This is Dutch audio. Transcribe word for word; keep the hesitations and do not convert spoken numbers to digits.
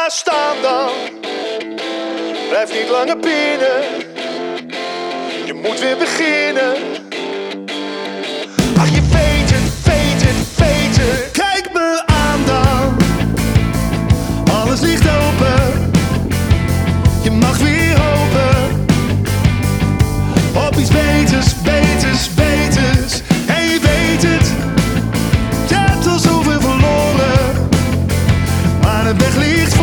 maar staan dan. Blijf niet langer binnen. Je moet weer beginnen. Ach, je weet het, weet het, weet het. Kijk me aan dan. Alles ligt open. Je mag weer hopen op iets beters, beters, beters. En je weet het. Je hebt al zoveel verloren, maar de weg ligt